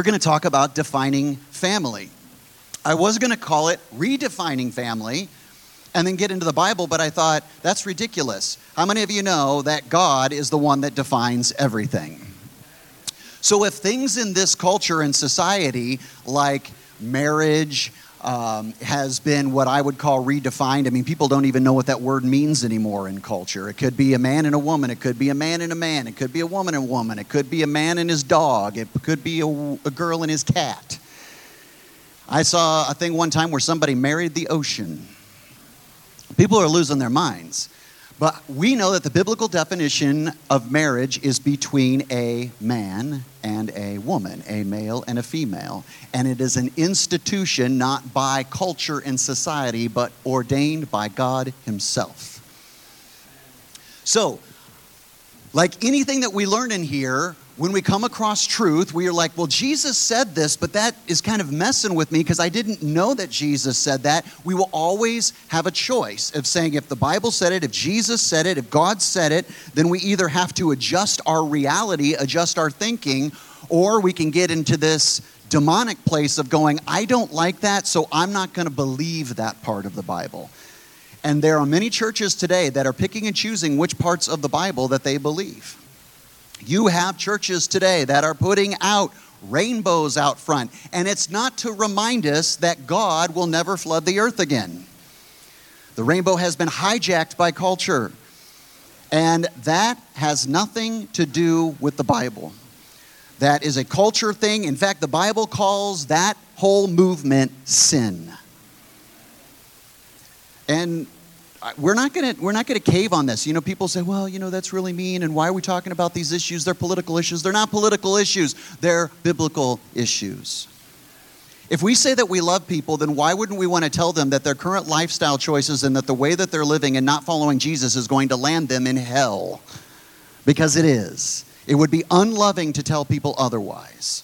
we're going to talk about defining family. I was going to call it redefining family and then get into the Bible, but I thought, that's ridiculous. How many of you know that God is the one that defines everything? So if things in this culture and society, like marriage, has been what I would call redefined. I mean, people don't even know what that word means anymore in culture. It could be a man and a woman. It could be a man and a man. It could be a woman and a woman. It could be a man and his dog. It could be a girl and his cat. I saw a thing one time where somebody married the ocean. People are losing their minds. But we know that the biblical definition of marriage is between a man and a woman, a male and a female. And it is an institution not by culture and society, but ordained by God himself. So, like anything that we learn in here, when we come across truth, we are like, well, Jesus said this, but that is kind of messing with me because I didn't know that Jesus said that. We will always have a choice of saying if the Bible said it, if Jesus said it, if God said it, then we either have to adjust our reality, adjust our thinking, or we can get into this demonic place of going, I don't like that, so I'm not going to believe that part of the Bible. And there are many churches today that are picking and choosing which parts of the Bible that they believe. You have churches today that are putting out rainbows out front. And it's not to remind us that God will never flood the earth again. The rainbow has been hijacked by culture. And that has nothing to do with the Bible. That is a culture thing. In fact, the Bible calls that whole movement sin. And we're not going to cave on this. You know, people say, well, you know, that's really mean. And why are we talking about these issues? They're political issues. They're not political issues. They're biblical issues. If we say that we love people, then why wouldn't we want to tell them that their current lifestyle choices and that the way that they're living and not following Jesus is going to land them in hell? Because it is. It would be unloving to tell people otherwise.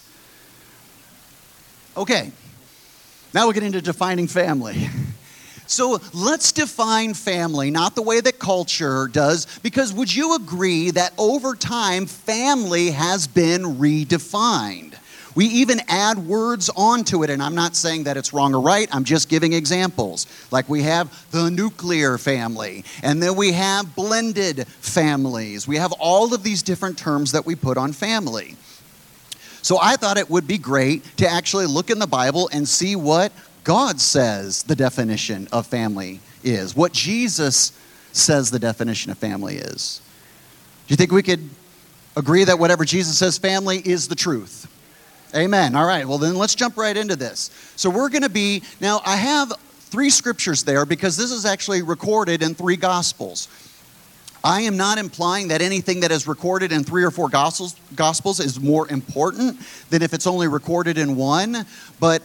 Okay. Now we'll get into defining family. So let's define family, not the way that culture does, because would you agree that over time, family has been redefined? We even add words onto it, and I'm not saying that it's wrong or right, I'm just giving examples. Like we have the nuclear family, and then we have blended families. We have all of these different terms that we put on family. So I thought it would be great to actually look in the Bible and see what God says the definition of family is, what Jesus says the definition of family is. Do you think we could agree that whatever Jesus says family is the truth? Amen. All right, well then let's jump right into this. So we're going to be, now I have 3 scriptures there because this is actually recorded in 3 Gospels. I am not implying that anything that is recorded in 3 or 4 Gospels is more important than if it's only recorded in 1, but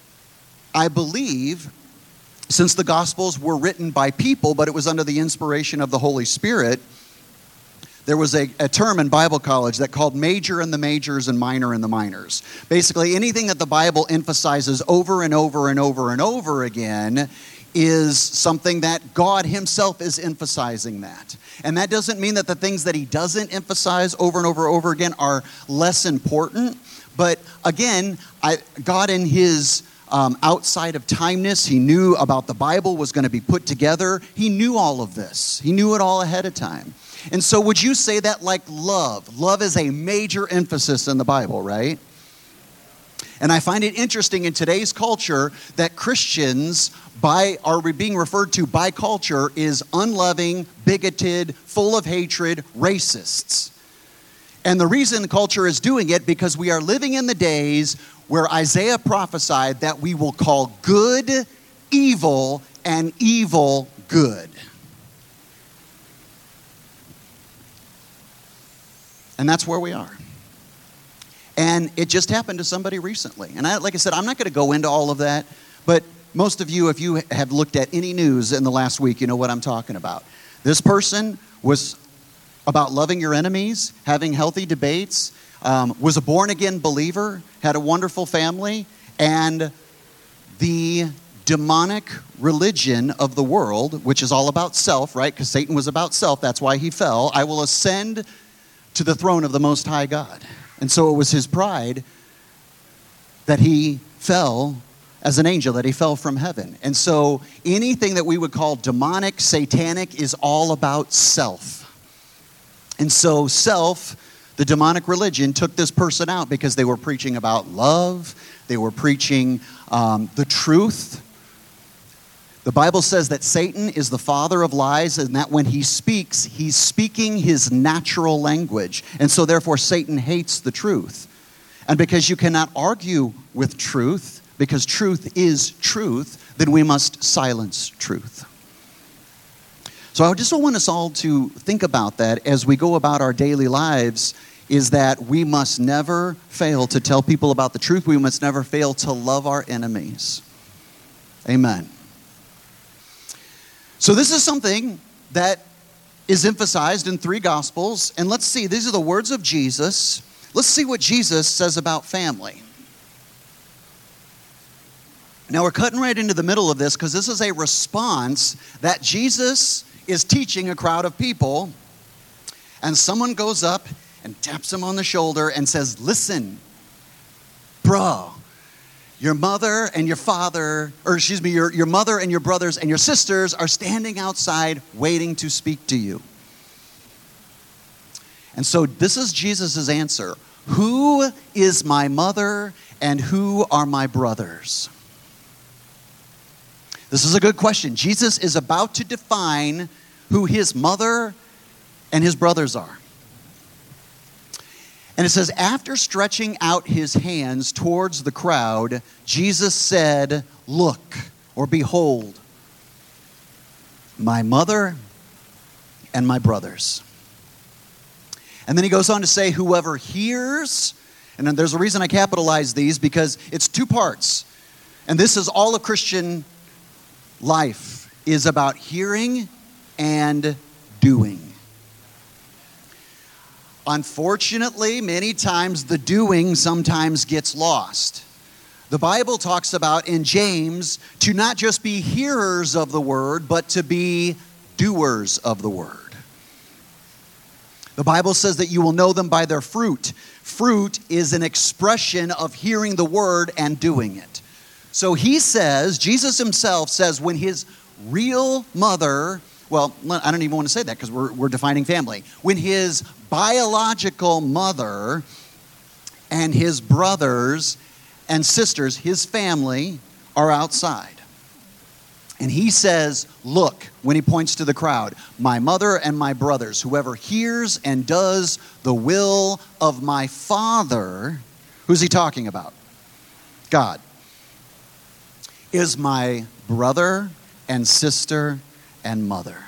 I believe, since the Gospels were written by people, but it was under the inspiration of the Holy Spirit, there was a term in Bible college that called major in the majors and minor in the minors. Basically, anything that the Bible emphasizes over and over and over and over again is something that God himself is emphasizing that. And that doesn't mean that the things that he doesn't emphasize over and over again are less important. But again, God in his outside of timeness, he knew about the Bible was going to be put together. He knew all of this. He knew it all ahead of time. And so would you say that like love? Love is a major emphasis in the Bible, right? And I find it interesting in today's culture that Christians are being referred to by culture is unloving, bigoted, full of hatred, racists. And the reason culture is doing it because we are living in the days where Isaiah prophesied that we will call good evil and evil good. And that's where we are. And it just happened to somebody recently. And like I said, I'm not going to go into all of that, but most of you, if you have looked at any news in the last week, you know what I'm talking about. This person was about loving your enemies, having healthy debates, was a born-again believer, had a wonderful family, and the demonic religion of the world, which is all about self, right? Because Satan was about self, that's why he fell. I will ascend to the throne of the Most High God. And so it was his pride that he fell as an angel, that he fell from heaven. And so anything that we would call demonic, satanic, is all about self. And so self, the demonic religion, took this person out because they were preaching about love. They were preaching the truth. The Bible says that Satan is the father of lies, and that when he speaks, he's speaking his natural language. And so therefore Satan hates the truth. And because you cannot argue with truth, because truth is truth, then we must silence truth. So I just want us all to think about that as we go about our daily lives, is that we must never fail to tell people about the truth. We must never fail to love our enemies. Amen. So this is something that is emphasized in 3 Gospels. And let's see, these are the words of Jesus. Let's see what Jesus says about family. Now we're cutting right into the middle of this because this is a response that Jesus is teaching a crowd of people. And someone goes up and taps him on the shoulder and says, listen, bro, your mother and your father, your mother and your brothers and your sisters are standing outside waiting to speak to you. And so this is Jesus' answer. Who is my mother and who are my brothers? This is a good question. Jesus is about to define who his mother and his brothers are. And it says, after stretching out his hands towards the crowd, Jesus said, look, or behold, my mother and my brothers. And then he goes on to say, whoever hears, and then there's a reason I capitalize these, because it's 2 parts. And this is all of Christian life, is about hearing and doing. Unfortunately, many times the doing sometimes gets lost. The Bible talks about in James to not just be hearers of the word, but to be doers of the word. The Bible says that you will know them by their fruit. Fruit is an expression of hearing the word and doing it. So he says, Jesus himself says, when his real mother, well, I don't even want to say that because we're defining family. When his biological mother and his brothers and sisters, his family, are outside. And he says, look, when he points to the crowd, my mother and my brothers, whoever hears and does the will of my Father, who's he talking about? God, is my brother and sister and mother.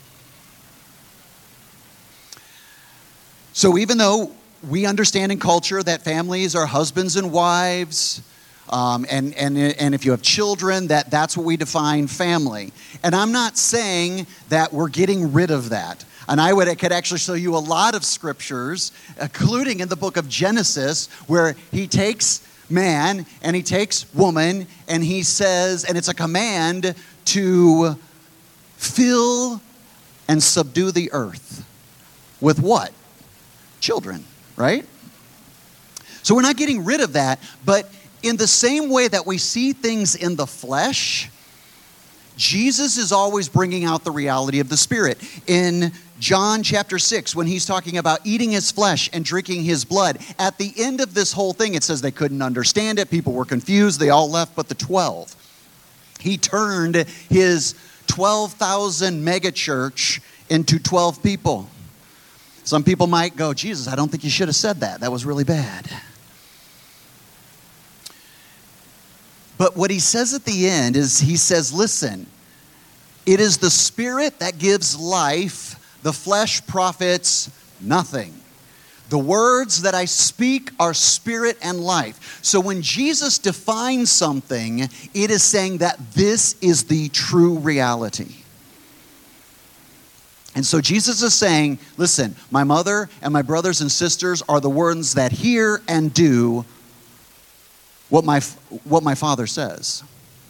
So even though we understand in culture that families are husbands and wives, and if you have children, that's what we define family. And I'm not saying that we're getting rid of that. And I could actually show you a lot of scriptures, including in the book of Genesis, where he takes man and he takes woman and he says, and it's a command to fill and subdue the earth. With what? Children, right? So we're not getting rid of that, but in the same way that we see things in the flesh, Jesus is always bringing out the reality of the Spirit. In John chapter 6, when he's talking about eating his flesh and drinking his blood, at the end of this whole thing, it says they couldn't understand it. People were confused. They all left but the 12. He turned his 12,000 megachurch into 12 people. Some people might go, Jesus, I don't think you should have said that. That was really bad. But what he says at the end is, he says, listen, it is the Spirit that gives life. The flesh profits nothing. The words that I speak are spirit and life. So when Jesus defines something, it is saying that this is the true reality. And so Jesus is saying, listen, my mother and my brothers and sisters are the ones that hear and do what my Father says.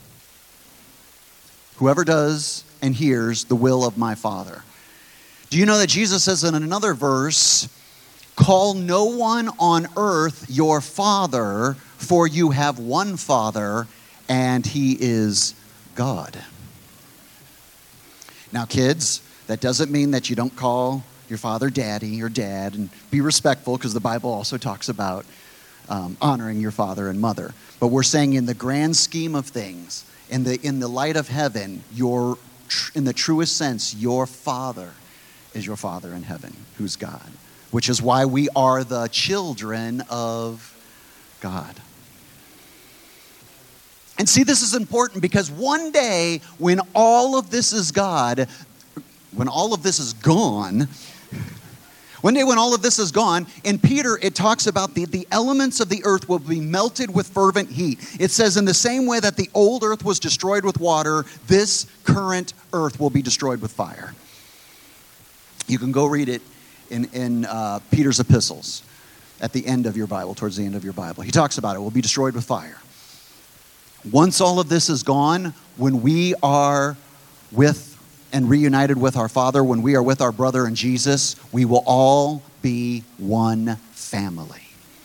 Whoever does and hears the will of my Father. Do you know that Jesus says in another verse, Call no one on earth your father, for you have one Father, and he is God. Now, kids, that doesn't mean that you don't call your father daddy or dad, and be respectful, because the Bible also talks about honoring your father and mother. But we're saying in the grand scheme of things, in the light of heaven, in the truest sense, your Father is your Father in heaven, who's God, which is why we are the children of God. And see, this is important because one day when all of this is gone, one day when all of this is gone, in Peter it talks about the elements of the earth will be melted with fervent heat. It says in the same way that the old earth was destroyed with water, this current earth will be destroyed with fire. You can go read it in Peter's epistles at the end of your Bible, towards the end of your Bible. He talks about it will be destroyed with fire. Once all of this is gone, when we are with and reunited with our Father, when we are with our brother in Jesus, we will all be one family.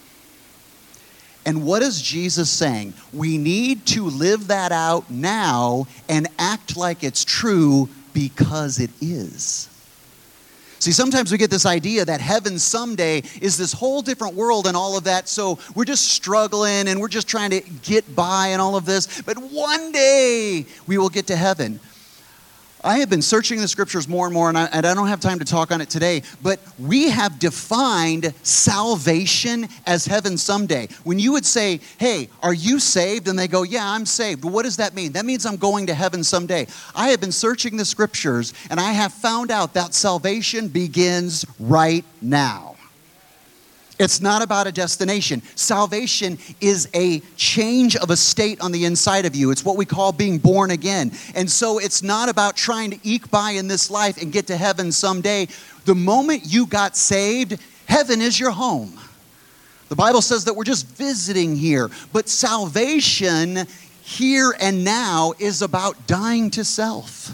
And what is Jesus saying? We need to live that out now and act like it's true because it is. See, sometimes we get this idea that heaven someday is this whole different world and all of that, so we're just struggling and we're just trying to get by and all of this. But one day we will get to heaven. I have been searching the scriptures more and more, and I don't have time to talk on it today, but we have defined salvation as heaven someday. When you would say, hey, are you saved? And they go, yeah, I'm saved. Well, what does that mean? That means I'm going to heaven someday. I have been searching the scriptures, and I have found out that salvation begins right now. It's not about a destination. Salvation is a change of a state on the inside of you. It's what we call being born again. And so it's not about trying to eke by in this life and get to heaven someday. The moment you got saved, heaven is your home. The Bible says that we're just visiting here. But salvation here and now is about dying to self.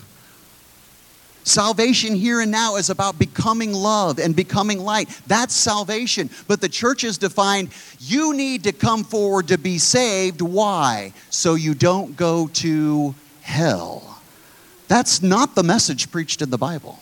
Salvation here and now is about becoming love and becoming light. That's salvation. But the church has defined, you need to come forward to be saved. Why? So you don't go to hell. That's not the message preached in the Bible.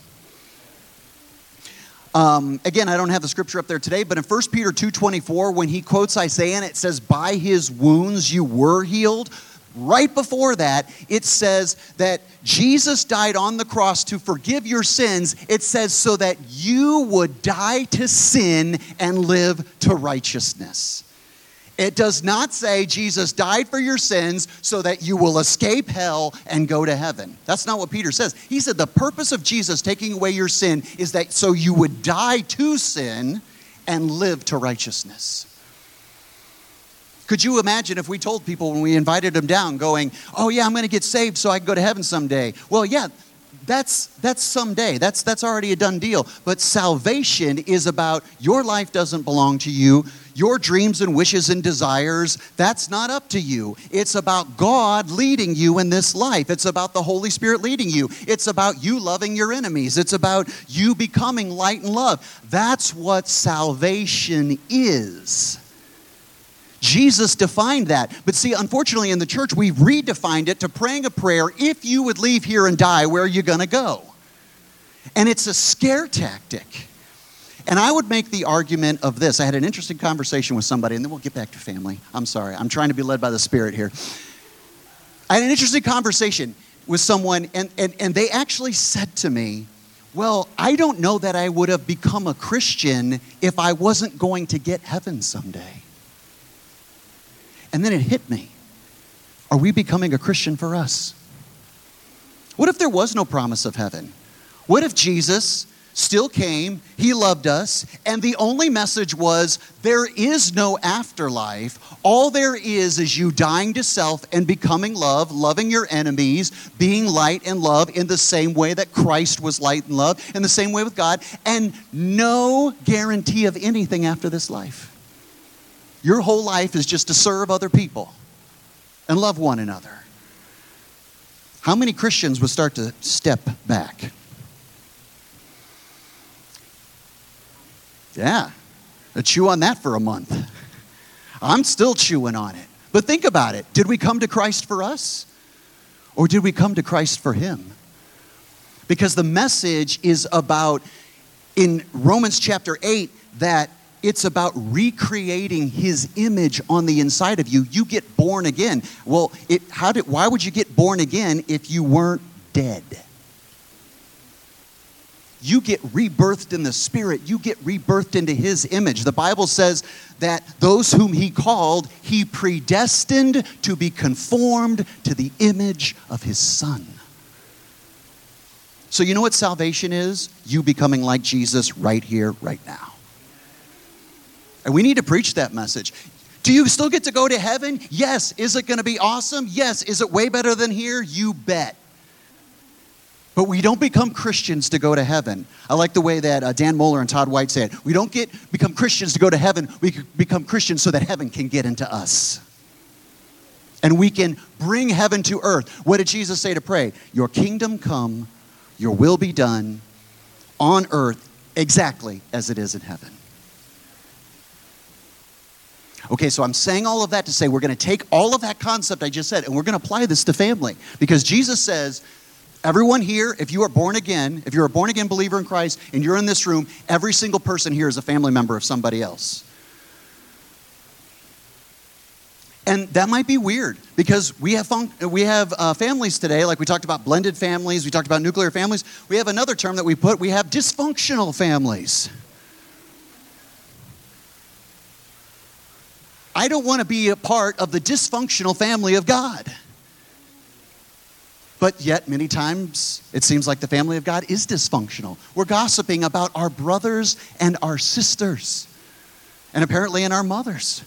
Again, I don't have the scripture up there today, but in 1 Peter 2:24, when he quotes Isaiah, and it says, by his wounds you were healed. Right before that, it says that Jesus died on the cross to forgive your sins. It says so that you would die to sin and live to righteousness. It does not say Jesus died for your sins so that you will escape hell and go to heaven. That's not what Peter says. He said the purpose of Jesus taking away your sin is that so you would die to sin and live to righteousness. Could you imagine if we told people when we invited them down going, oh yeah, I'm going to get saved so I can go to heaven someday. Well, yeah, that's someday. That's already a done deal. But salvation is about your life doesn't belong to you. Your dreams and wishes and desires, that's not up to you. It's about God leading you in this life. It's about the Holy Spirit leading you. It's about you loving your enemies. It's about you becoming light and love. That's what salvation is. Jesus defined that. But see, unfortunately in the church, we've redefined it to praying a prayer, if you would leave here and die, where are you going to go? And it's a scare tactic. And I would make the argument of this. I had an interesting conversation with somebody, and then we'll get back to family. I'm sorry. I'm trying to be led by the Spirit here. I had an interesting conversation with someone, and they actually said to me, well, I don't know that I would have become a Christian if I wasn't going to get heaven someday. And then it hit me. Are we becoming a Christian for us? What if there was no promise of heaven? What if Jesus still came, he loved us, and the only message was there is no afterlife. All there is you dying to self and becoming love, loving your enemies, being light and love in the same way that Christ was light and love, in the same way with God, and no guarantee of anything after this life. Your whole life is just to serve other people and love one another. How many Christians would start to step back? Yeah. Chew on that for a month. I'm still chewing on it. But think about it. Did we come to Christ for us? Or did we come to Christ for him? Because the message is about, in Romans chapter 8, that it's about recreating his image on the inside of you. You get born again. Well, why would you get born again if you weren't dead? You get rebirthed in the Spirit. You get rebirthed into his image. The Bible says that those whom he called, he predestined to be conformed to the image of his Son. So you know what salvation is? You becoming like Jesus right here, right now. And we need to preach that message. Do you still get to go to heaven? Yes. Is it going to be awesome? Yes. Is it way better than here? You bet. But we don't become Christians to go to heaven. I like the way that Dan Mohler and Todd White said, we don't become Christians to go to heaven. We become Christians so that heaven can get into us. And we can bring heaven to earth. What did Jesus say to pray? Your kingdom come, your will be done on earth exactly as it is in heaven. Okay, so I'm saying all of that to say we're going to take all of that concept I just said and we're going to apply this to family. Because Jesus says, everyone here, if you are born again, if you're a born again believer in Christ and you're in this room, every single person here is a family member of somebody else. And that might be weird because we have families today, like we talked about blended families, we talked about nuclear families. We have another term that we have dysfunctional families. I don't want to be a part of the dysfunctional family of God. But yet, many times, it seems like the family of God is dysfunctional. We're gossiping about our brothers and our sisters, and apparently in our mothers.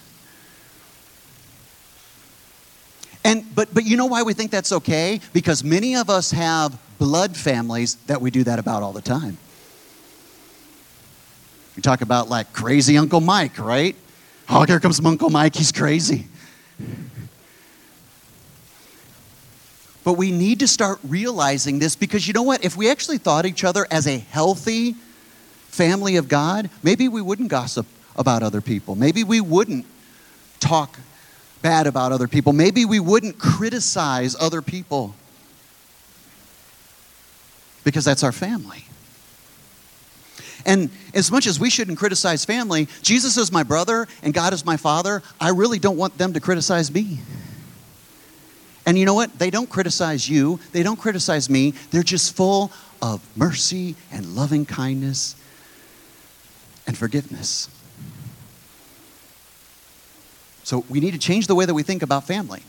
But you know why we think that's okay? Because many of us have blood families that we do that about all the time. We talk about like crazy Uncle Mike, right? Oh, here comes Uncle Mike, he's crazy. But we need to start realizing this because you know what? If we actually thought each other as a healthy family of God, maybe we wouldn't gossip about other people. Maybe we wouldn't talk bad about other people. Maybe we wouldn't criticize other people because that's our family. And as much as we shouldn't criticize family, Jesus is my brother and God is my father. I really don't want them to criticize me. And you know what? They don't criticize you. They don't criticize me. They're just full of mercy and loving kindness and forgiveness. So we need to change the way that we think about family.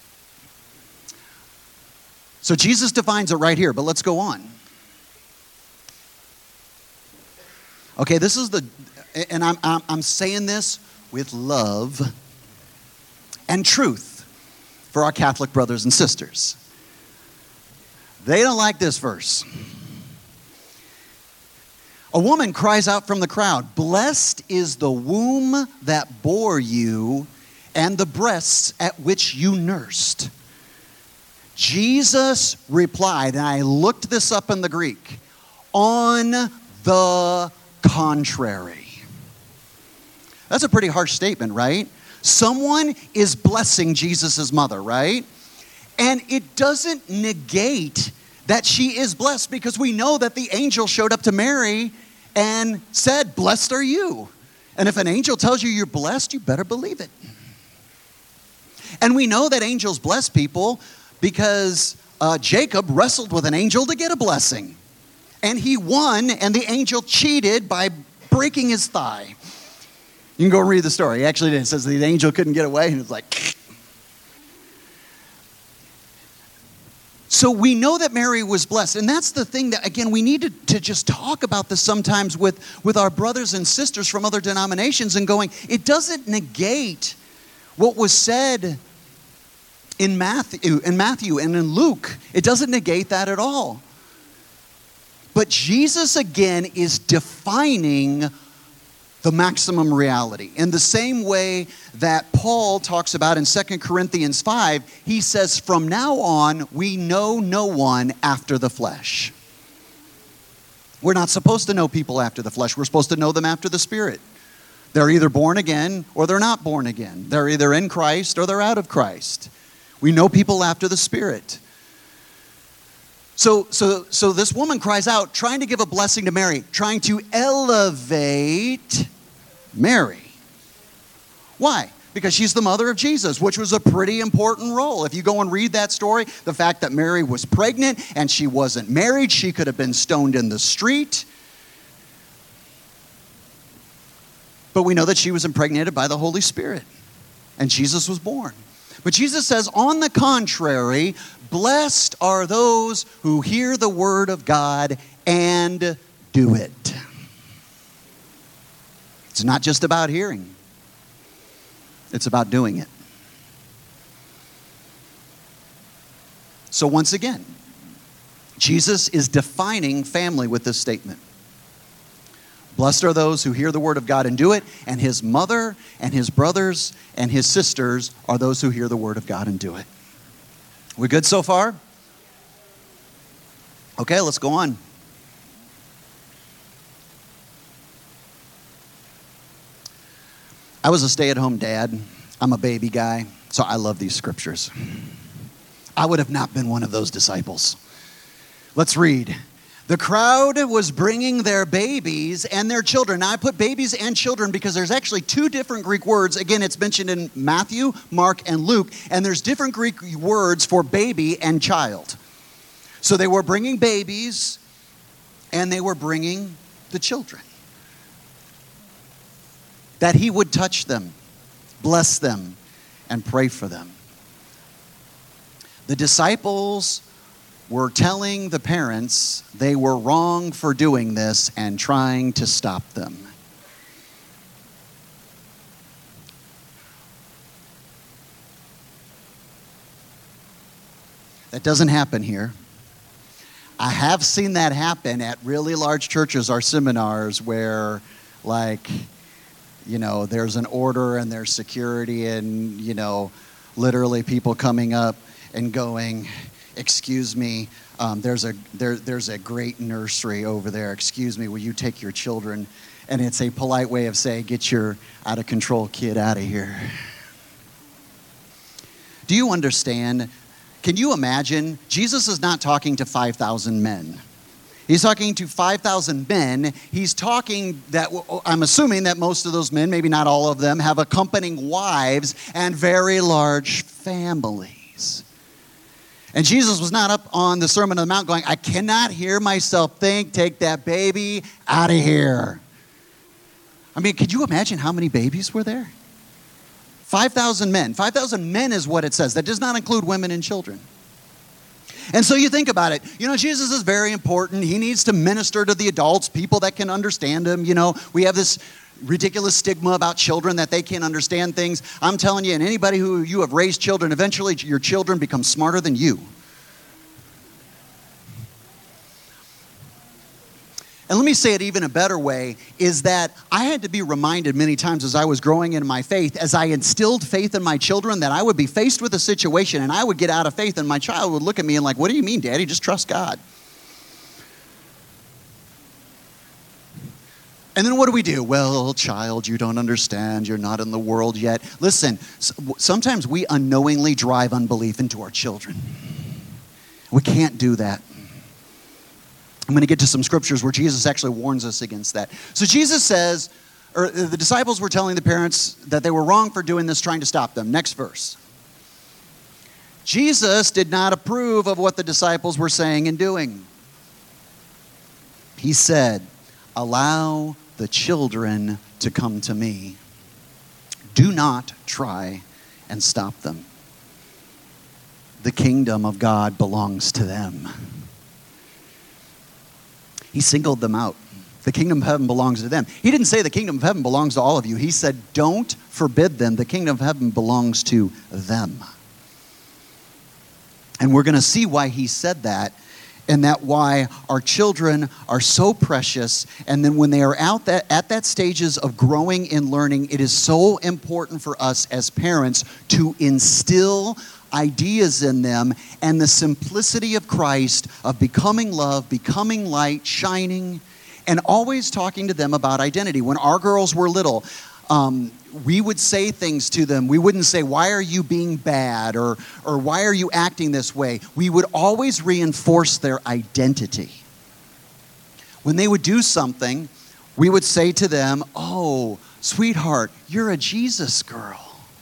So Jesus defines it right here, but let's go on. Okay, this is and I'm saying this with love and truth for our Catholic brothers and sisters. They don't like this verse. A woman cries out from the crowd, "Blessed is the womb that bore you and the breasts at which you nursed." Jesus replied, and I looked this up in the Greek, "On the contrary." That's a pretty harsh statement, right? Someone is blessing Jesus' mother, right? And it doesn't negate that she is blessed because we know that the angel showed up to Mary and said, "Blessed are you." And if an angel tells you you're blessed, you better believe it. And we know that angels bless people because Jacob wrestled with an angel to get a blessing. And he won, and the angel cheated by breaking his thigh. You can go read the story. Actually, it says the angel couldn't get away, and it's like... So we know that Mary was blessed. And that's the thing that, again, we need to just talk about this sometimes with our brothers and sisters from other denominations and going, it doesn't negate what was said in Matthew and in Luke. It doesn't negate that at all. But Jesus, again, is defining the maximum reality. In the same way that Paul talks about in 2 Corinthians 5, he says, from now on, we know no one after the flesh. We're not supposed to know people after the flesh. We're supposed to know them after the Spirit. They're either born again or they're not born again. They're either in Christ or they're out of Christ. We know people after the Spirit. So this woman cries out, trying to give a blessing to Mary, trying to elevate Mary. Why? Because she's the mother of Jesus, which was a pretty important role. If you go and read that story, the fact that Mary was pregnant and she wasn't married, she could have been stoned in the street. But we know that she was impregnated by the Holy Spirit, and Jesus was born. But Jesus says, on the contrary, blessed are those who hear the word of God and do it. It's not just about hearing. It's about doing it. So once again, Jesus is defining family with this statement. Blessed are those who hear the word of God and do it, and his mother and his brothers and his sisters are those who hear the word of God and do it. We good so far? Okay, let's go on. I was a stay-at-home dad. I'm a baby guy, so I love these scriptures. I would have not been one of those disciples. Let's read. The crowd was bringing their babies and their children. Now, I put babies and children because there's actually two different Greek words. Again, it's mentioned in Matthew, Mark, and Luke, and there's different Greek words for baby and child. So they were bringing babies and they were bringing the children. That he would touch them, bless them, and pray for them. The disciples were telling the parents they were wrong for doing this and trying to stop them. That doesn't happen here. I have seen that happen at really large churches or seminars where, like, you know, there's an order and there's security and, you know, literally people coming up and going, excuse me, there's a great nursery over there. Excuse me, will you take your children? And it's a polite way of saying, get your out-of-control kid out of here. Do you understand? Can you imagine? Jesus is not talking to 5,000 men. He's talking to 5,000 men. He's talking that, I'm assuming that most of those men, maybe not all of them, have accompanying wives and very large families. And Jesus was not up on the Sermon on the Mount going, I cannot hear myself think, take that baby out of here. I mean, could you imagine how many babies were there? 5,000 men. 5,000 men is what it says. That does not include women and children. And so you think about it. You know, Jesus is very important. He needs to minister to the adults, people that can understand him. You know, we have this ridiculous stigma about children that they can't understand things. I'm telling you, and anybody who you have raised children, eventually your children become smarter than you. And let me say it even a better way, is that I had to be reminded many times as I was growing in my faith, as I instilled faith in my children, that I would be faced with a situation and I would get out of faith and my child would look at me and like, what do you mean, Daddy? Just trust God. And then what do? Well, child, you don't understand. You're not in the world yet. Listen, sometimes we unknowingly drive unbelief into our children. We can't do that. I'm going to get to some scriptures where Jesus actually warns us against that. So Jesus says, or the disciples were telling the parents that they were wrong for doing this, trying to stop them. Next verse. Jesus did not approve of what the disciples were saying and doing. He said, allow the children to come to me. Do not try and stop them. The kingdom of God belongs to them. He singled them out. The kingdom of heaven belongs to them. He didn't say the kingdom of heaven belongs to all of you. He said, don't forbid them. The kingdom of heaven belongs to them. And we're going to see why he said that, and that why our children are so precious. And then when they are at that stages of growing and learning, it is so important for us as parents to instill ideas in them and the simplicity of Christ, of becoming love, becoming light, shining, and always talking to them about identity. When our girls were little, we would say things to them. We wouldn't say, why are you being bad? Or why are you acting this way? We would always reinforce their identity. When they would do something, we would say to them, oh, sweetheart, you're a Jesus girl.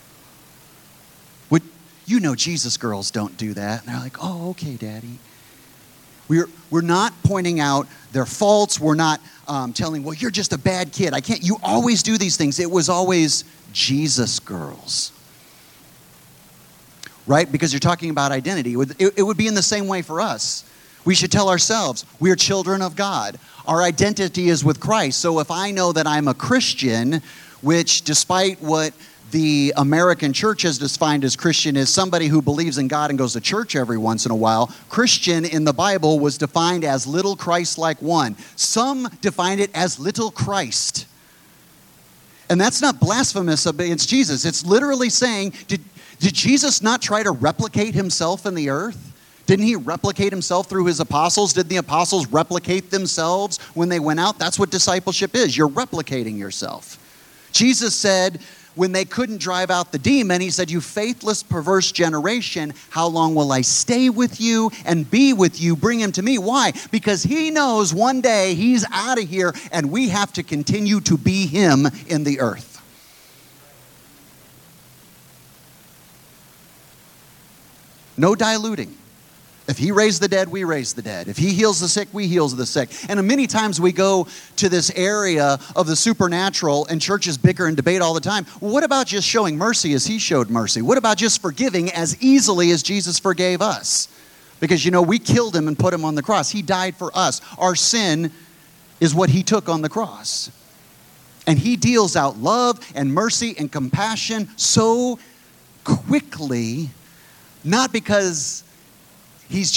You know Jesus girls don't do that. And they're like, oh, okay, Daddy. We're not pointing out their faults. We're not telling, well, you're just a bad kid. You always do these things. It was always Jesus girls. Right? Because you're talking about identity. It would be in the same way for us. We should tell ourselves, we're children of God. Our identity is with Christ. So if I know that I'm a Christian, which despite what the American church has defined as Christian is somebody who believes in God and goes to church every once in a while. Christian in the Bible was defined as little Christ-like one. Some define it as little Christ. And that's not blasphemous against Jesus. It's literally saying, did Jesus not try to replicate himself in the earth? Didn't he replicate himself through his apostles? Did the apostles replicate themselves when they went out? That's what discipleship is. You're replicating yourself. Jesus said, when they couldn't drive out the demon, he said, you faithless, perverse generation, how long will I stay with you and be with you? Bring him to me. Why? Because he knows one day he's out of here and we have to continue to be him in the earth. No diluting. If he raised the dead, we raise the dead. If he heals the sick, we heal the sick. And many times we go to this area of the supernatural and churches bicker and debate all the time. Well, what about just showing mercy as he showed mercy? What about just forgiving as easily as Jesus forgave us? Because, we killed him and put him on the cross. He died for us. Our sin is what he took on the cross. And he deals out love and mercy and compassion so quickly, not because he's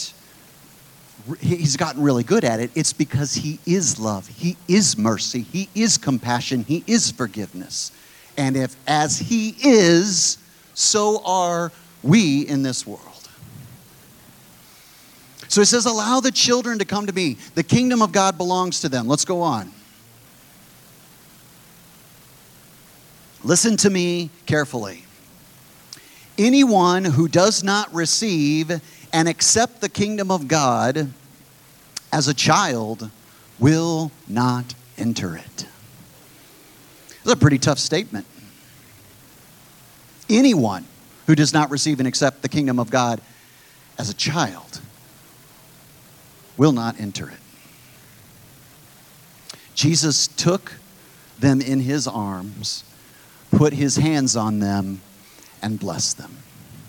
gotten really good at it. It's because he is love. He is mercy. He is compassion. He is forgiveness. And if as he is, so are we in this world. So it says, allow the children to come to me. The kingdom of God belongs to them. Let's go on. Listen to me carefully. Anyone who does not receive and accept the kingdom of God as a child will not enter it. That's a pretty tough statement. Anyone who does not receive and accept the kingdom of God as a child will not enter it. Jesus took them in his arms, put his hands on them, and blessed them.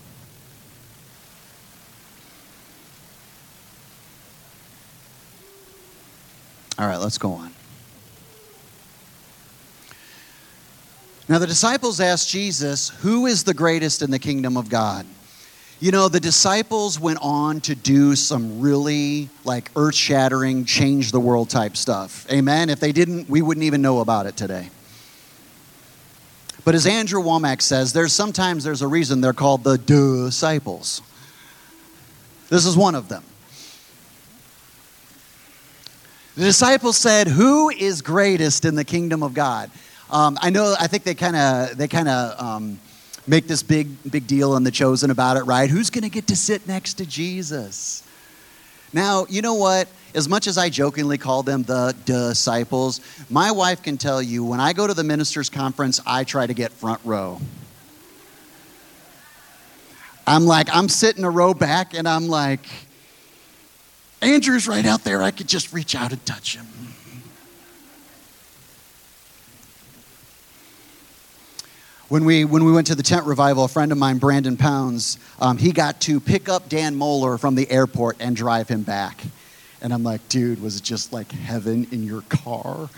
All right, let's go on. Now the disciples asked Jesus, who is the greatest in the kingdom of God? The disciples went on to do some really earth-shattering, change the world type stuff. Amen? If they didn't, we wouldn't even know about it today. But as Andrew Womack says, sometimes there's a reason they're called the disciples. This is one of them. The disciples said, who is greatest in the kingdom of God? I think they kind of make this big deal in The Chosen about it, right? Who's going to get to sit next to Jesus? Now, you know what? As much as I jokingly call them the disciples, my wife can tell you when I go to the ministers' conference, I try to get front row. I'm sitting a row back and I'm like, Andrew's right out there. I could just reach out and touch him. When we went to the tent revival, a friend of mine, Brandon Pounds, he got to pick up Dan Moeller from the airport and drive him back. And I'm like, dude, was it just like heaven in your car?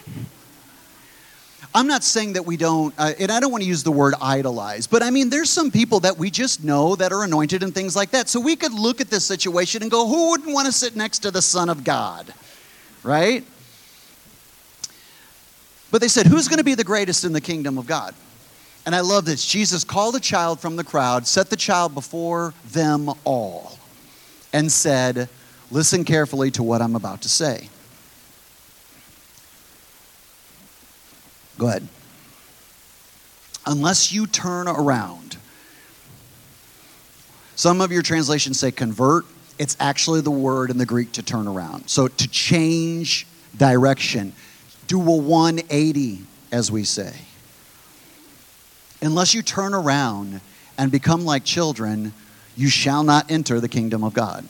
I'm not saying that we don't, and I don't want to use the word idolize, but I mean, there's some people that we just know that are anointed and things like that. So we could look at this situation and go, who wouldn't want to sit next to the Son of God, right? But they said, who's going to be the greatest in the kingdom of God? And I love this. Jesus called a child from the crowd, set the child before them all, and said, listen carefully to what I'm about to say. Go ahead. unless you turn around. Some of your translations say convert. It's actually the word in the Greek to turn around. So to change direction. Do a 180, as we say. Unless you turn around and become like children, you shall not enter the kingdom of God.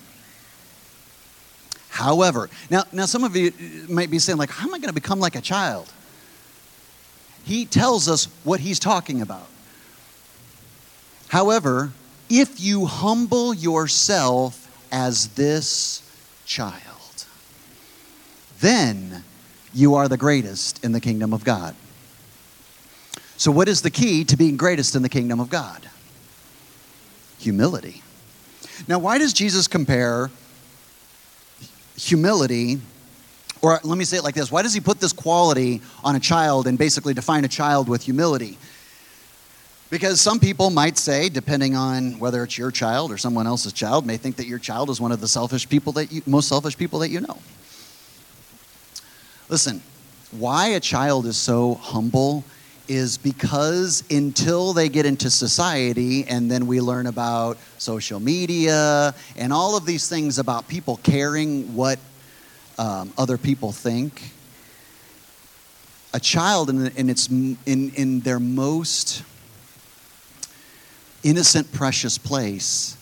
However, now some of you might be saying, like, how am I going to become like a child? He tells us what he's talking about. However, if you humble yourself as this child, then you are the greatest in the kingdom of God. So what is the key to being greatest in the kingdom of God? Humility. Now, why does Jesus compare humility, or let me say it like this, why does he put this quality on a child and basically define a child with humility? Because some people might say, depending on whether it's your child or someone else's child, may think that your child is one of the most selfish people that you know. Listen, why a child is so humble is because until they get into society, and then we learn about social media and all of these things about people caring what other people think, a child in their most innocent, precious place,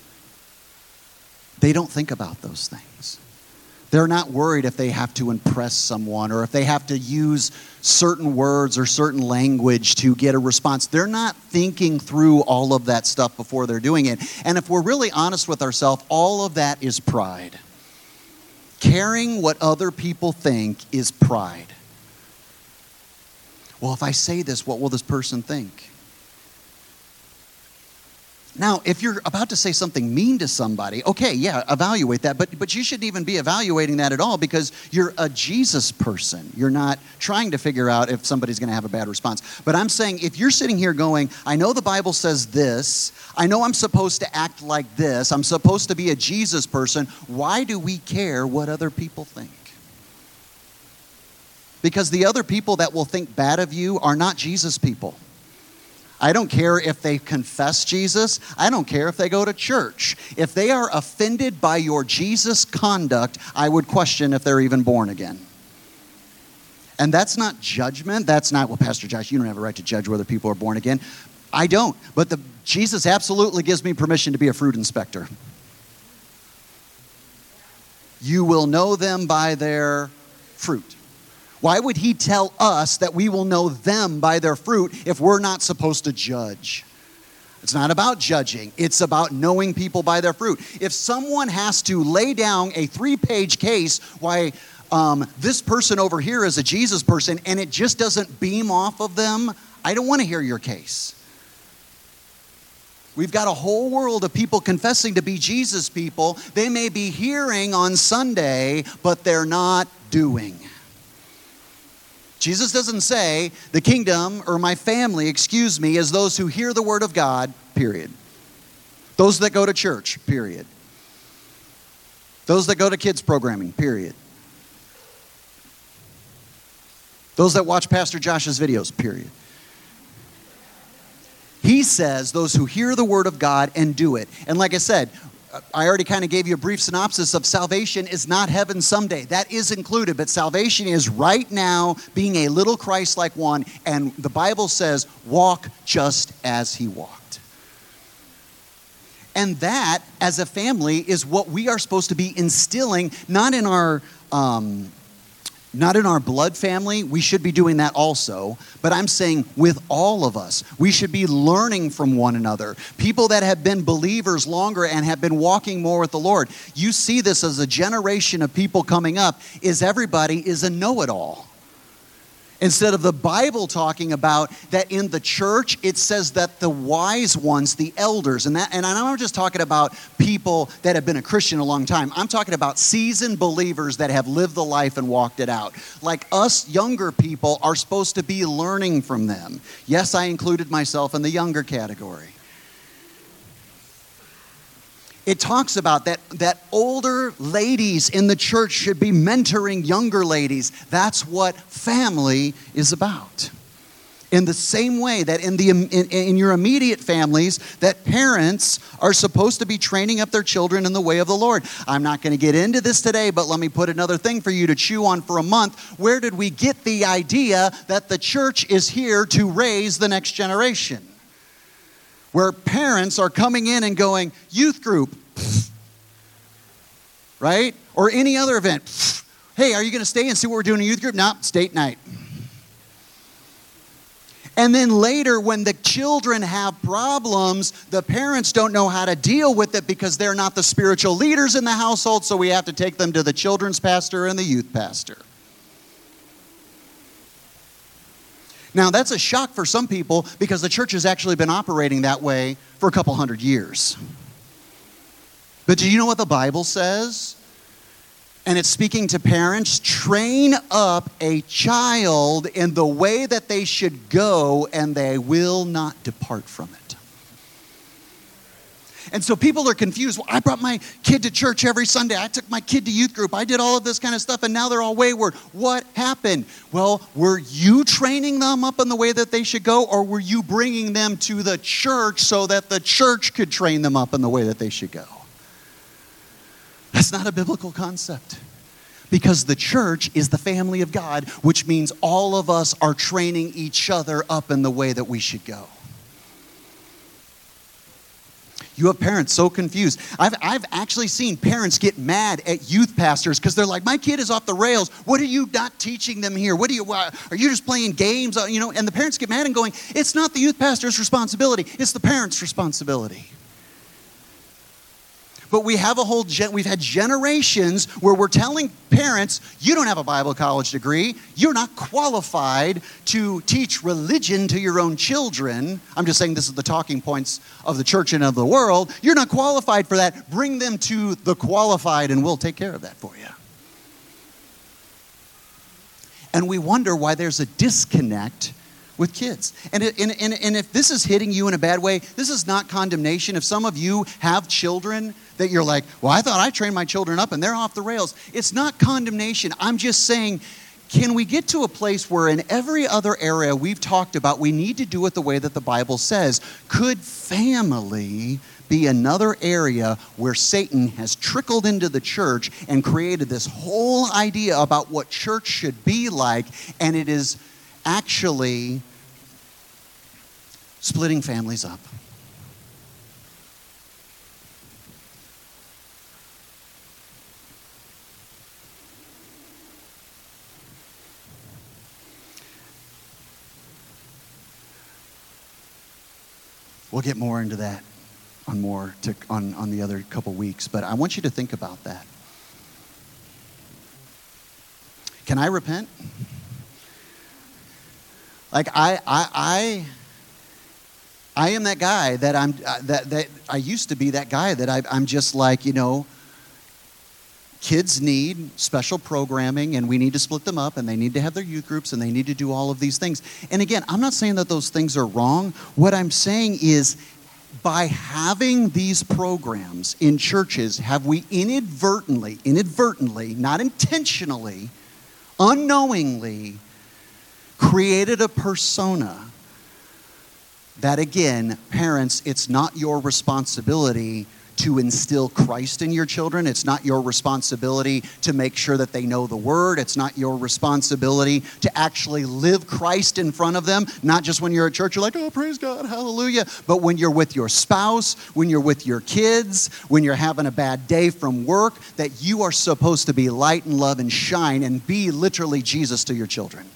they don't think about those things. They're not worried if they have to impress someone or if they have to use certain words or certain language to get a response. They're not thinking through all of that stuff before they're doing it. And if we're really honest with ourselves, all of that is pride. Caring what other people think is pride. Well, if I say this, what will this person think? Now, if you're about to say something mean to somebody, okay, yeah, evaluate that. But you shouldn't even be evaluating that at all because you're a Jesus person. You're not trying to figure out if somebody's going to have a bad response. But I'm saying if you're sitting here going, I know the Bible says this. I know I'm supposed to act like this. I'm supposed to be a Jesus person. Why do we care what other people think? Because the other people that will think bad of you are not Jesus people. I don't care if they confess Jesus. I don't care if they go to church. If they are offended by your Jesus conduct, I would question if they're even born again. And that's not judgment. That's not, well, Pastor Josh, you don't have a right to judge whether people are born again. I don't. But Jesus absolutely gives me permission to be a fruit inspector. You will know them by their fruit. Why would he tell us that we will know them by their fruit if we're not supposed to judge? It's not about judging. It's about knowing people by their fruit. If someone has to lay down a 3-page case why this person over here is a Jesus person and it just doesn't beam off of them, I don't want to hear your case. We've got a whole world of people confessing to be Jesus people. They may be hearing on Sunday, but they're not doing. Jesus doesn't say the kingdom or my family, is those who hear the word of God, period. Those that go to church, period. Those that go to kids programming, period. Those that watch Pastor Josh's videos, period. He says those who hear the word of God and do it. And like I said, I already kind of gave you a brief synopsis of salvation is not heaven someday. That is included, but salvation is right now being a little Christ-like one, and the Bible says, walk just as he walked. And that, as a family, is what we are supposed to be instilling, not in our blood family. We should be doing that also. But I'm saying with all of us, we should be learning from one another. People that have been believers longer and have been walking more with the Lord. You see this as a generation of people coming up. Everybody is a know-it-all. Instead of the Bible talking about that in the church, it says that the wise ones, the elders, and I'm not just talking about people that have been a Christian a long time. I'm talking about seasoned believers that have lived the life and walked it out. Like us younger people are supposed to be learning from them. Yes, I included myself in the younger category. It talks about that older ladies in the church should be mentoring younger ladies. That's what family is about. In the same way that in your immediate families, that parents are supposed to be training up their children in the way of the Lord. I'm not going to get into this today, but let me put another thing for you to chew on for a month. Where did we get the idea that the church is here to raise the next generation? Where parents are coming in and going, youth group, right? Or any other event. Hey, are you going to stay and see what we're doing in youth group? No, state night. And then later, when the children have problems, the parents don't know how to deal with it because they're not the spiritual leaders in the household, so we have to take them to the children's pastor and the youth pastor. Now, that's a shock for some people because the church has actually been operating that way for a couple hundred years. But do you know what the Bible says? And it's speaking to parents, train up a child in the way that they should go, and they will not depart from it. And so people are confused. Well, I brought my kid to church every Sunday. I took my kid to youth group. I did all of this kind of stuff, and now they're all wayward. What happened? Well, were you training them up in the way that they should go, or were you bringing them to the church so that the church could train them up in the way that they should go? That's not a biblical concept. Because the church is the family of God, which means all of us are training each other up in the way that we should go. You have parents so confused. I've actually seen parents get mad at youth pastors because they're like, my kid is off the rails. What are you not teaching them here? Are you just playing games? And the parents get mad and going, it's not the youth pastor's responsibility. It's the parents' responsibility. But we've had generations where we're telling parents, you don't have a Bible college degree. You're not qualified to teach religion to your own children. I'm just saying this is the talking points of the church and of the world. You're not qualified for that. Bring them to the qualified and we'll take care of that for you. And we wonder why there's a disconnect with kids. And if this is hitting you in a bad way, this is not condemnation. If some of you have children that you're like, well, I thought I trained my children up and they're off the rails. It's not condemnation. I'm just saying, can we get to a place where in every other area we've talked about, we need to do it the way that the Bible says? Could family be another area where Satan has trickled into the church and created this whole idea about what church should be like, and it is actually splitting families up? We'll get more into that on the other couple weeks, but I want you to think about that. Can I repent? Like I am that guy that I used to be that guy that I'm just like, kids need special programming and we need to split them up and they need to have their youth groups and they need to do all of these things. And again, I'm not saying that those things are wrong. What I'm saying is by having these programs in churches, have we inadvertently, not intentionally, unknowingly created a persona that, again, parents, it's not your responsibility to instill Christ in your children. It's not your responsibility to make sure that they know the Word. It's not your responsibility to actually live Christ in front of them. Not just when you're at church, you're like, oh, praise God, hallelujah. But when you're with your spouse, when you're with your kids, when you're having a bad day from work, that you are supposed to be light and love and shine and be literally Jesus to your children.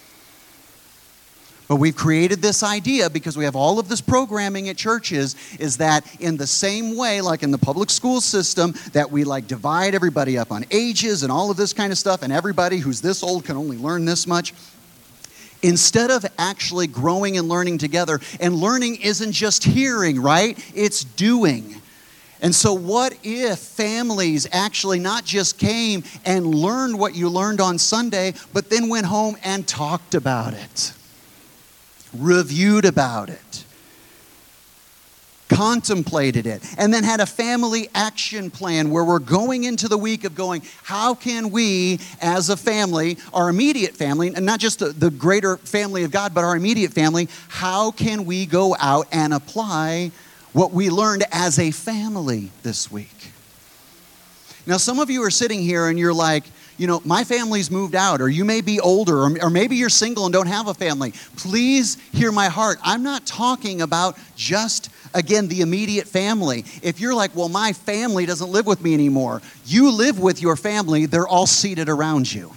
But we've created this idea because we have all of this programming at churches, is that in the same way, like in the public school system, that we like divide everybody up on ages and all of this kind of stuff, and everybody who's this old can only learn this much. Instead of actually growing and learning together, and learning isn't just hearing, right? It's doing. And so what if families actually not just came and learned what you learned on Sunday, but then went home and talked about it? Reviewed about it, contemplated it, and then had a family action plan where we're going into the week of going, how can we as a family, our immediate family, and not just the greater family of God, but our immediate family, how can we go out and apply what we learned as a family this week? Now, some of you are sitting here and you're like, you know, my family's moved out, or you may be older, or maybe you're single and don't have a family. Please hear my heart. I'm not talking about just, again, the immediate family. If you're like, well, my family doesn't live with me anymore, you live with your family. They're all seated around you.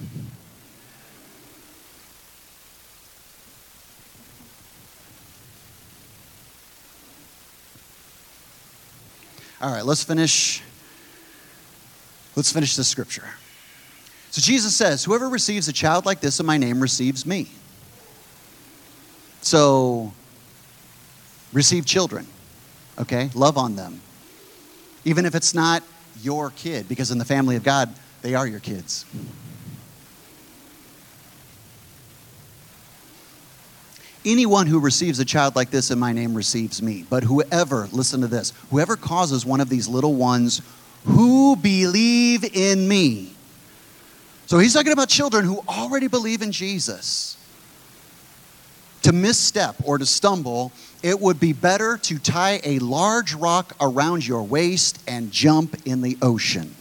All right, let's finish the scripture. So Jesus says, whoever receives a child like this in my name receives me. So, receive children, okay? Love on them. Even if it's not your kid, because in the family of God, they are your kids. Anyone who receives a child like this in my name receives me. But whoever, listen to this, whoever causes one of these little ones who believe in me. So he's talking about children who already believe in Jesus. To misstep or to stumble, it would be better to tie a large rock around your waist and jump in the ocean.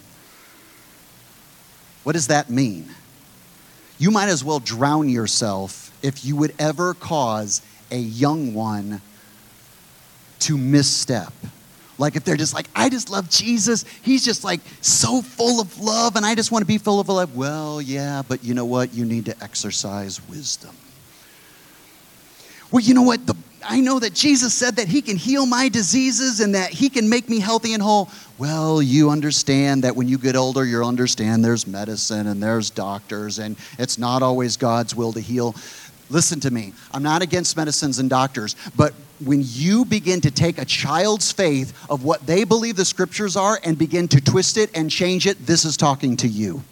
What does that mean? You might as well drown yourself if you would ever cause a young one to misstep. Like if they're just like, I just love Jesus. He's just like so full of love and I just want to be full of love. Well, yeah, but you know what? You need to exercise wisdom. Well, you know what? I know that Jesus said that he can heal my diseases and that he can make me healthy and whole. Well, you understand that when you get older, you'll understand there's medicine and there's doctors and it's not always God's will to heal. Listen to me. I'm not against medicines and doctors, but when you begin to take a child's faith of what they believe the scriptures are and begin to twist it and change it, this is talking to you.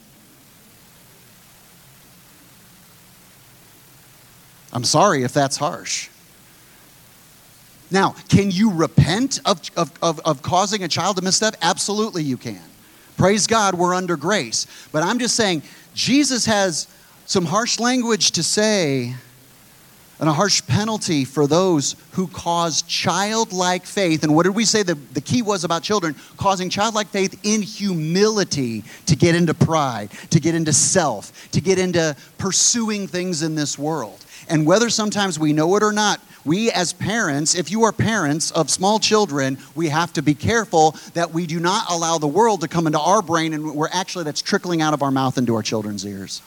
I'm sorry if that's harsh. Now, can you repent of causing a child to misstep? Absolutely you can. Praise God, we're under grace. But I'm just saying, Jesus has some harsh language to say and a harsh penalty for those who cause childlike faith. And what did we say the key was about children? Causing childlike faith in humility to get into pride, to get into self, to get into pursuing things in this world. And whether sometimes we know it or not, we as parents, if you are parents of small children, we have to be careful that we do not allow the world to come into our brain and we're actually that's trickling out of our mouth into our children's ears.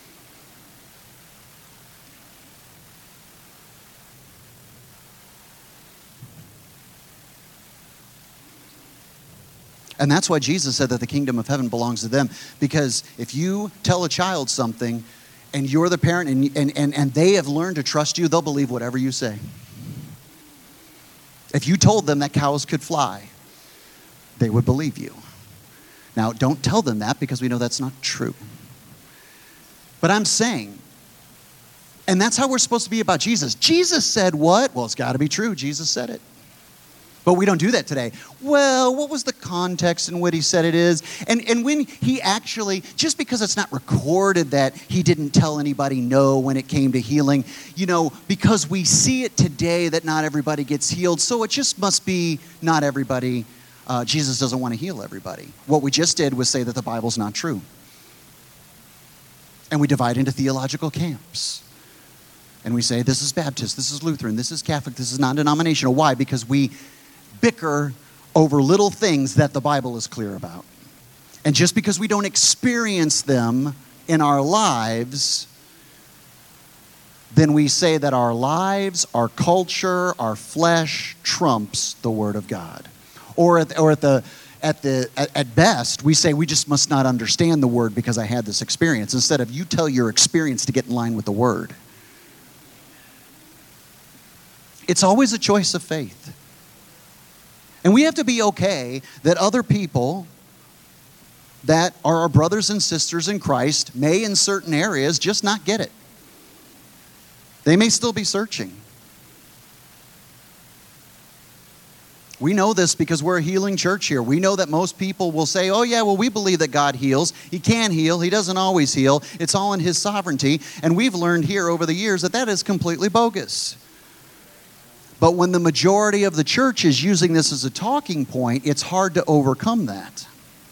And that's why Jesus said that the kingdom of heaven belongs to them. Because if you tell a child something and you're the parent and they have learned to trust you, they'll believe whatever you say. If you told them that cows could fly, they would believe you. Now, don't tell them that because we know that's not true. But I'm saying, and that's how we're supposed to be about Jesus. Jesus said what? Well, it's got to be true. Jesus said it. But we don't do that today. Well, what was the context in what he said it is? And when he actually, just because it's not recorded that he didn't tell anybody no when it came to healing, you know, because we see it today that not everybody gets healed, so it just must be not everybody, Jesus doesn't want to heal everybody. What we just did was say that the Bible's not true. And we divide into theological camps. And we say, this is Baptist, this is Lutheran, this is Catholic, this is non-denominational. Why? Because we bicker over little things that the Bible is clear about. And just because we don't experience them in our lives, then we say that our lives, our culture, our flesh trumps the Word of God. Or at best, we say we just must not understand the Word because I had this experience. Instead of you tell your experience to get in line with the Word. It's always a choice of faith. And we have to be okay that other people that are our brothers and sisters in Christ may in certain areas just not get it. They may still be searching. We know this because we're a healing church here. We know that most people will say, oh yeah, well, we believe that God heals. He can heal. He doesn't always heal. It's all in his sovereignty. And we've learned here over the years that that is completely bogus. But when the majority of the church is using this as a talking point, it's hard to overcome that.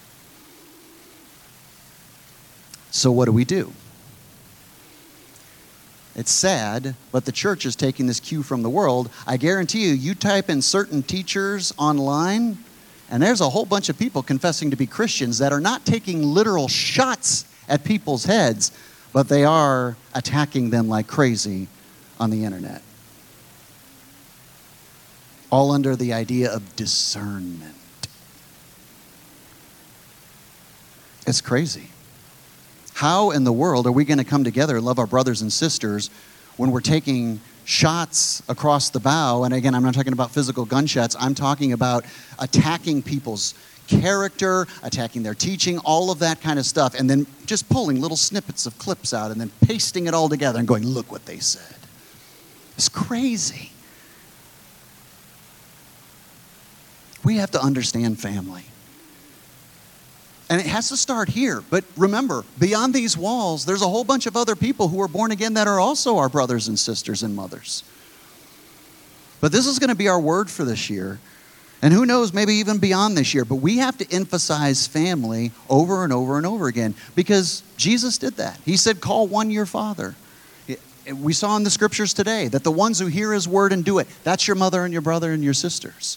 So what do? It's sad, but the church is taking this cue from the world. I guarantee you, you type in certain teachers online, and there's a whole bunch of people confessing to be Christians that are not taking literal shots at people's heads, but they are attacking them like crazy on the internet. All under the idea of discernment. It's crazy. How in the world are we going to come together and love our brothers and sisters when we're taking shots across the bow? And again, I'm not talking about physical gunshots. I'm talking about attacking people's character, attacking their teaching, all of that kind of stuff, and then just pulling little snippets of clips out and then pasting it all together and going, look what they said. It's crazy. We have to understand family. And it has to start here. But remember, beyond these walls, there's a whole bunch of other people who are born again that are also our brothers and sisters and mothers. But this is going to be our word for this year. And who knows, maybe even beyond this year. But we have to emphasize family over and over and over again. Because Jesus did that. He said, call one your father. We saw in the scriptures today that the ones who hear his word and do it, that's your mother and your brother and your sisters.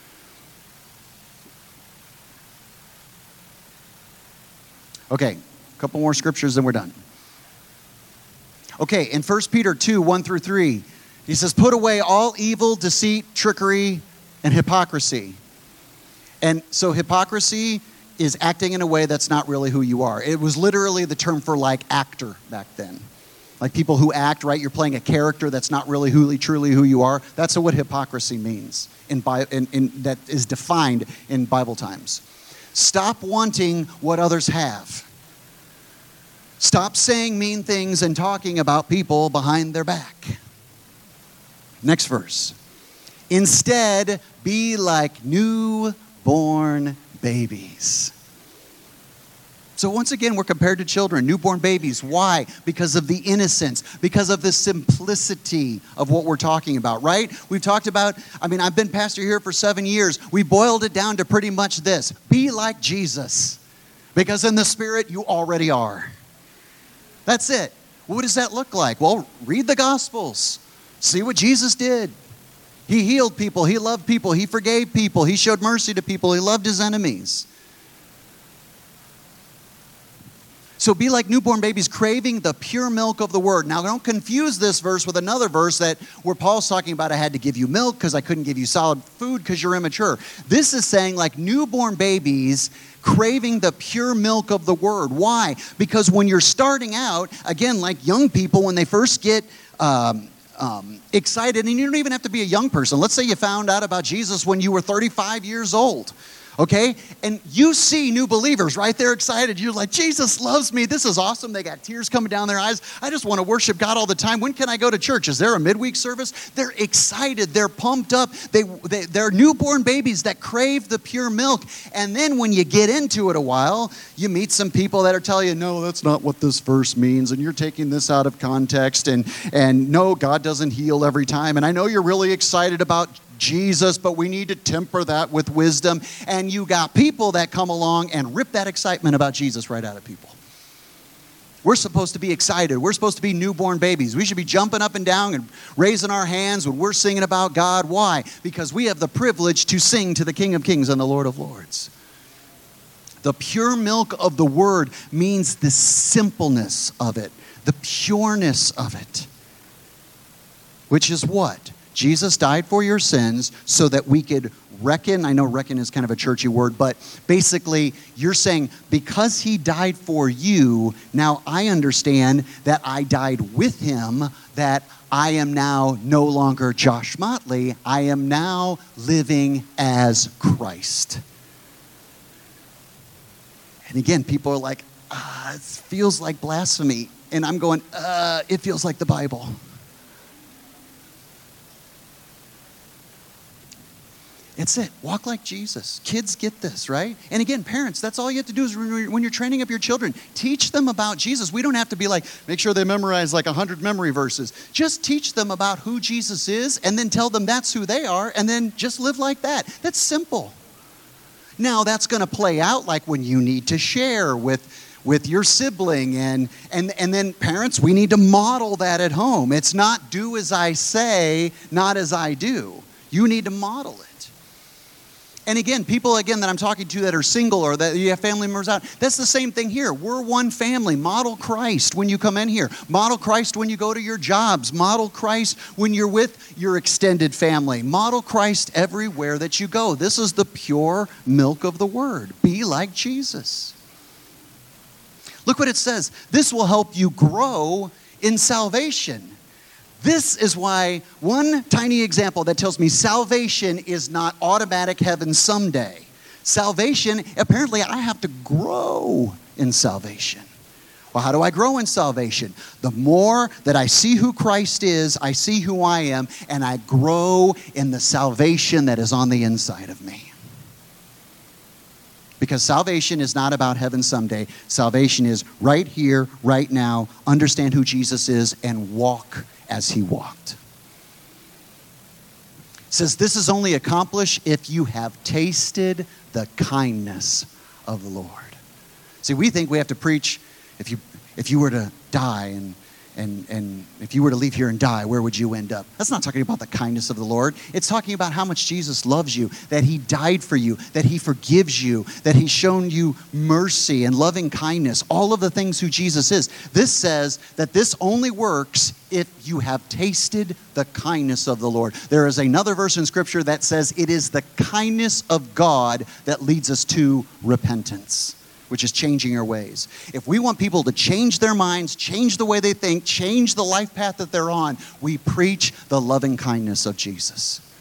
Okay, a couple more scriptures, then we're done. Okay, in 1 Peter 2, 1 through 3, he says, put away all evil, deceit, trickery, and hypocrisy. And so hypocrisy is acting in a way that's not really who you are. It was literally the term for like actor back then. Like people who act, right? You're playing a character that's not really truly who you are. That's what hypocrisy means, that is defined in Bible times. Stop wanting what others have. Stop saying mean things and talking about people behind their back. Next verse. Instead, be like newborn babies. So once again, we're compared to children, newborn babies. Why? Because of the innocence, because of the simplicity of what we're talking about, right? We've talked about, I've been pastor here for 7 years. We boiled it down to pretty much this. Be like Jesus, because in the Spirit, you already are. That's it. What does that look like? Well, read the Gospels. See what Jesus did. He healed people. He loved people. He forgave people. He showed mercy to people. He loved his enemies. So be like newborn babies, craving the pure milk of the word. Now, don't confuse this verse with another verse where Paul's talking about I had to give you milk because I couldn't give you solid food because you're immature. This is saying like newborn babies craving the pure milk of the word. Why? Because when you're starting out, again, like young people, when they first get excited, and you don't even have to be a young person. Let's say you found out about Jesus when you were 35 years old. Okay? And you see new believers, right? They're excited. You're like, Jesus loves me. This is awesome. They got tears coming down their eyes. I just want to worship God all the time. When can I go to church? Is there a midweek service? They're excited. They're pumped up. They're newborn babies that crave the pure milk. And then when you get into it a while, you meet some people that are telling you, no, that's not what this verse means. And you're taking this out of context. And no, God doesn't heal every time. And I know you're really excited about Jesus, but we need to temper that with wisdom. And you got people that come along and rip that excitement about Jesus right out of people. We're supposed to be excited. We're supposed to be newborn babies. We should be jumping up and down and raising our hands when we're singing about God. Why? Because we have the privilege to sing to the King of Kings and the Lord of Lords. The pure milk of the word means the simpleness of it, the pureness of it, which is what? Jesus died for your sins so that we could reckon. I know reckon is kind of a churchy word, but basically you're saying because he died for you, now I understand that I died with him, that I am now no longer Josh Motley. I am now living as Christ. And again, people are like, it feels like blasphemy. And I'm going, it feels like the Bible. That's it. Walk like Jesus. Kids get this, right? And again, parents, that's all you have to do is when you're training up your children, teach them about Jesus. We don't have to be like, make sure they memorize like 100 memory verses. Just teach them about who Jesus is and then tell them that's who they are and then just live like that. That's simple. Now, that's going to play out like when you need to share with your sibling and then parents, we need to model that at home. It's not do as I say, not as I do. You need to model it. And again, people that I'm talking to that are single or that you have family members out, that's the same thing here. We're one family. Model Christ when you come in here. Model Christ when you go to your jobs. Model Christ when you're with your extended family. Model Christ everywhere that you go. This is the pure milk of the word. Be like Jesus. Look what it says. This will help you grow in salvation. This is why one tiny example that tells me salvation is not automatic heaven someday. Salvation, apparently I have to grow in salvation. Well, how do I grow in salvation? The more that I see who Christ is, I see who I am, and I grow in the salvation that is on the inside of me. Because salvation is not about heaven someday. Salvation is right here, right now. Understand who Jesus is and walk as he walked. It says this is only accomplished if you have tasted the kindness of the Lord. See, we think we have to preach if you were to die and if you were to leave here and die, where would you end up? That's not talking about the kindness of the Lord. It's talking about how much Jesus loves you, that he died for you, that he forgives you, that he's shown you mercy and loving kindness, all of the things who Jesus is. This says that this only works if you have tasted the kindness of the Lord. There is another verse in Scripture that says it is the kindness of God that leads us to repentance, which is changing our ways. If we want people to change their minds, change the way they think, change the life path that they're on, we preach the loving kindness of Jesus.